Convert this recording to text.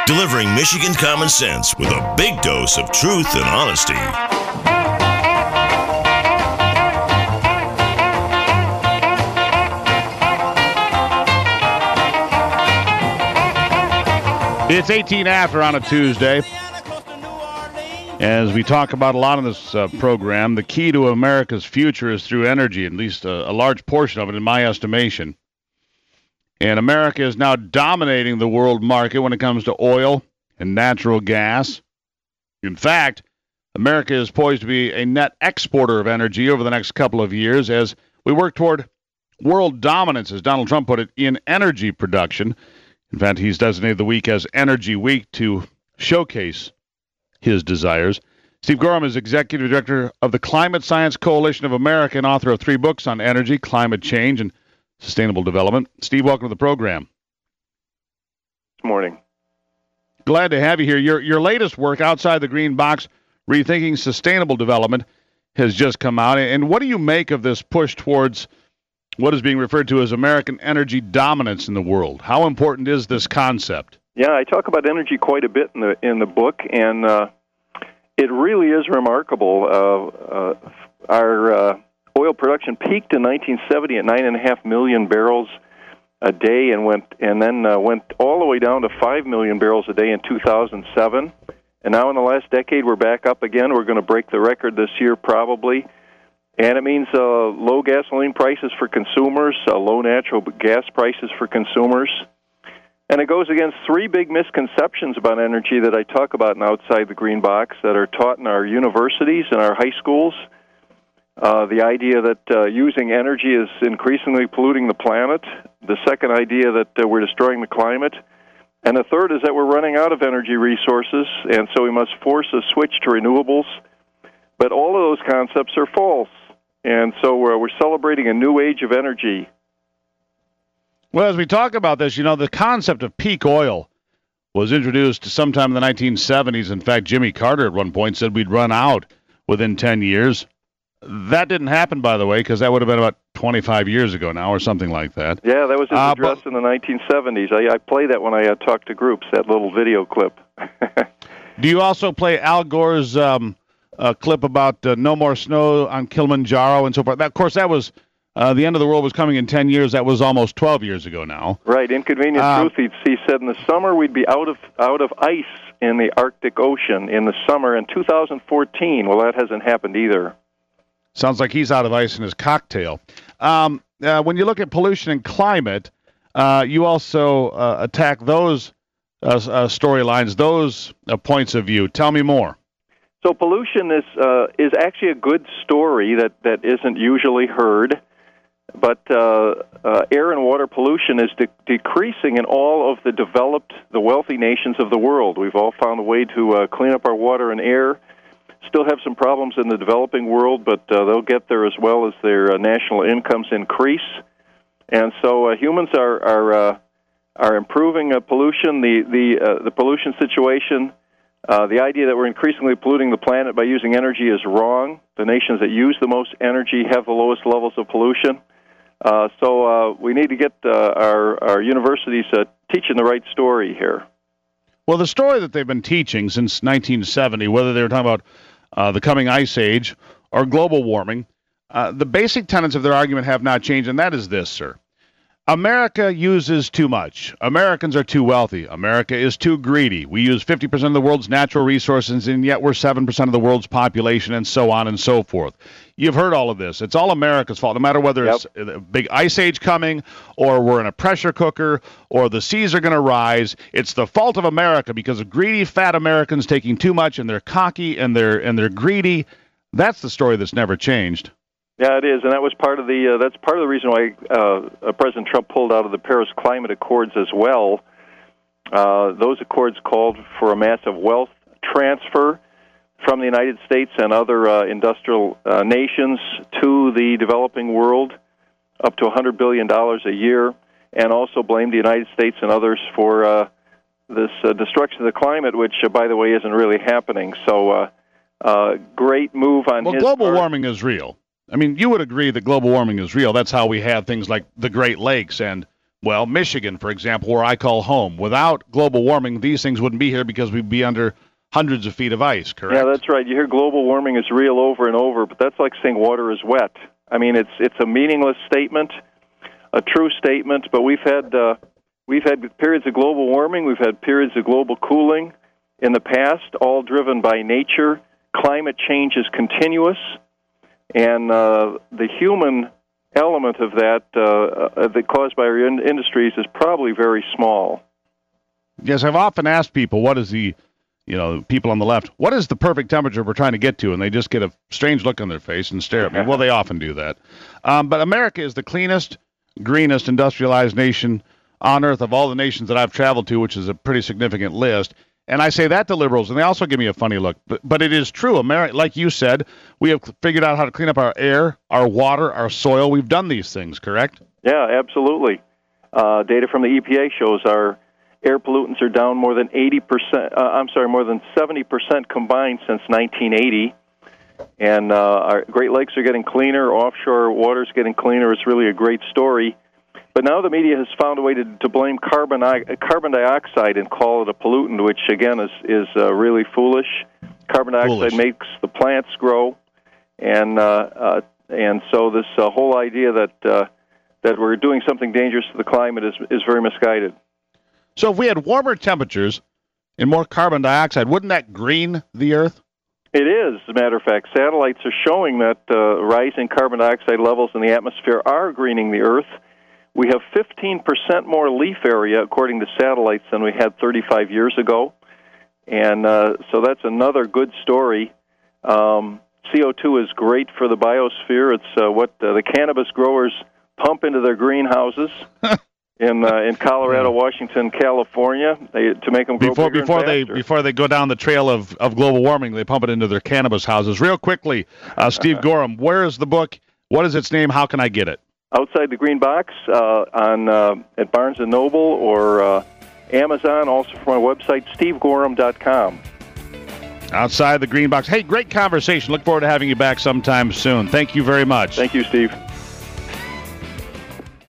delivering Michigan common sense with a big dose of truth and honesty. It's 18 after on a Tuesday. As we talk about a lot in this program, the key to America's future is through energy, at least a large portion of it in my estimation. And America is now dominating the world market when it comes to oil and natural gas. In fact, America is poised to be a net exporter of energy over the next couple of years as we work toward world dominance, as Donald Trump put it, in energy production. In fact, he's designated the week as Energy Week to showcase his desires. Steve Gorham is Executive Director of the Climate Science Coalition of America and author of 3 books on energy, climate change, and sustainable development. Steve, welcome to the program. Good morning. Glad to have you here. Your latest work, Outside the Green Box, Rethinking Sustainable Development, has just come out. And what do you make of this push towards what is being referred to as American energy dominance in the world? How important is this concept? Yeah, I talk about energy quite a bit in the book, and it really is remarkable. Our oil production peaked in 1970 at 9.5 million barrels a day, and then went all the way down to 5 million barrels a day in 2007. And now in the last decade, we're back up again. We're going to break the record this year probably. And it means low gasoline prices for consumers, low natural gas prices for consumers. And it goes against 3 big misconceptions about energy that I talk about in Outside the Green Box that are taught in our universities and our high schools. The idea that using energy is increasingly polluting the planet. The second idea that we're destroying the climate. And the third is that we're running out of energy resources, and so we must force a switch to renewables. But all of those concepts are false. And so we're celebrating a new age of energy. Well, as we talk about this, the concept of peak oil was introduced sometime in the 1970s. In fact, Jimmy Carter at one point said we'd run out within 10 years. That didn't happen, by the way, because that would have been about 25 years ago now or something like that. Yeah, that was his address in the 1970s. I play that when I talk to groups, that little video clip. Do you also play Al Gore's clip about no more snow on Kilimanjaro and so forth? Of course, that was the end of the world was coming in 10 years. That was almost 12 years ago now. Right. Inconvenient truth. He said in the summer we'd be out of ice in the Arctic Ocean in the summer in 2014. Well, that hasn't happened either. Sounds like he's out of ice in his cocktail. When you look at pollution and climate, you also attack those storylines, those points of view. Tell me more. So pollution is actually a good story that isn't usually heard, but air and water pollution is decreasing in all of the wealthy nations of the world. We've all found a way to clean up our water and air. Still have some problems in the developing world, but they'll get there as well as their national incomes increase. And so humans are improving pollution, the pollution situation. The idea that we're increasingly polluting the planet by using energy is wrong. The nations that use the most energy have the lowest levels of pollution. So we need to get our universities teaching the right story here. Well, the story that they've been teaching since 1970, whether they're talking about the coming ice age or global warming, the basic tenets of their argument have not changed, and that is this, sir. America uses too much. Americans are too wealthy. America is too greedy. We use 50% of the world's natural resources, and yet we're 7% of the world's population, and so on and so forth. You've heard all of this. It's all America's fault, no matter whether it's a big ice age coming or we're in a pressure cooker or the seas are going to rise. It's the fault of America because of greedy, fat Americans taking too much, and they're cocky and they're greedy. That's the story that's never changed. Yeah, it is, and that was part of that's part of the reason why President Trump pulled out of the Paris Climate Accords as well. Those accords called for a massive wealth transfer from the United States and other industrial nations to the developing world, up to $100 billion a year, and also blamed the United States and others for this destruction of the climate, which, by the way, isn't really happening. So, great move on his part. Well, global warming is real. I mean, you would agree that global warming is real. That's how we have things like the Great Lakes and well, Michigan, for example, where I call home. Without global warming, these things wouldn't be here because we'd be under hundreds of feet of ice, correct? Yeah, that's right. You hear global warming is real over and over, but that's like saying water is wet. I mean, it's a meaningless statement, a true statement, but we've had periods of global warming, we've had periods of global cooling in the past, all driven by nature. Climate change is continuous, and the human element of that caused by our industries is probably very small. Yes, I've often asked people, what is the, people on the left, what is the perfect temperature we're trying to get to? And they just get a strange look on their face and stare at me. Well, they often do that. But America is the cleanest, greenest industrialized nation on earth of all the nations that I've traveled to, which is a pretty significant list. And I say that to liberals, and they also give me a funny look. But it is true. America, like you said, we have figured out how to clean up our air, our water, our soil. We've done these things, correct? Yeah, absolutely. Data from the EPA shows our air pollutants are down more than 70% combined since 1980. And our Great Lakes are getting cleaner, offshore water's getting cleaner. It's really a great story. But now the media has found a way to blame carbon dioxide and call it a pollutant, which again is really foolish. Carbon dioxide makes the plants grow, and so this whole idea that we're doing something dangerous to the climate is very misguided. So if we had warmer temperatures and more carbon dioxide, wouldn't that green the Earth? It is, as a matter of fact. Satellites are showing that rising carbon dioxide levels in the atmosphere are greening the Earth. We have 15% more leaf area, according to satellites, than we had 35 years ago. And so that's another good story. CO2 is great for the biosphere. It's what the cannabis growers pump into their greenhouses in Colorado, Washington, California, to make them grow bigger and faster. Before they go down the trail of global warming, they pump it into their cannabis houses. Real quickly, Steve Gorham, where is the book? What is its name? How can I get it? Outside the Green Box at Barnes & Noble or Amazon, also from our website, stevegorham.com. Outside the Green Box. Hey, great conversation. Look forward to having you back sometime soon. Thank you very much. Thank you, Steve.